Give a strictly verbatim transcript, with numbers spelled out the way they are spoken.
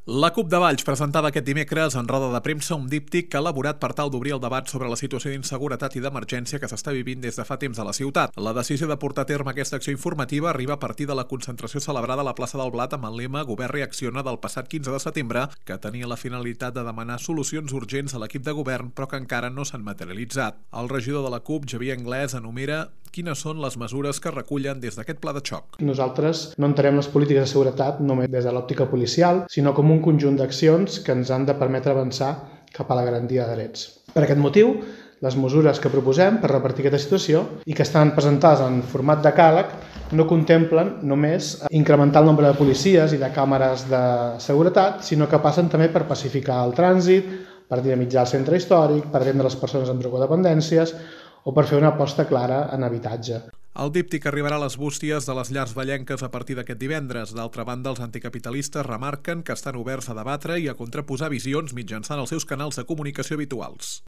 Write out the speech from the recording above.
La CUP de Valls presentava aquest dimecres en roda de premsa un díptic que ha elaborat per tal d'obrir el debat sobre la situació d'inseguretat i d'emergència que s'està vivint des de fa temps a la ciutat. La decisió de portar a terme aquesta acció informativa arriba a partir de la concentració celebrada a la plaça del Blat amb el lema Govern reacciona del passat quinze de setembre, que tenia la finalitat de demanar solucions urgents a l'equip de govern però que encara no s'han materialitzat. El regidor de la CUP, Xavier Anglès, enumera quines són les mesures que recullen des d'aquest pla de xoc. Nosaltres no entenem les polítiques de seguretat només des de l'òptica policial, sinó com un conjunt d'accions que ens han de permetre avançar cap a la garantia de drets. Per aquest motiu, les mesures que proposem per repartir aquesta situació i que estan presentades en format de decàleg no contemplen només incrementar el nombre de policies i de càmeres de seguretat, sinó que passen també per pacificar el trànsit, per dinamitzar el centre històric, per atendre les persones amb drogodependències o per fer una aposta clara en habitatge. El díptic arribarà a les bústies de les llars vallenques a partir d'aquest divendres. D'altra banda, els anticapitalistes remarquen que estan oberts a debatre i a contraposar visions mitjançant els seus canals de comunicació habituals.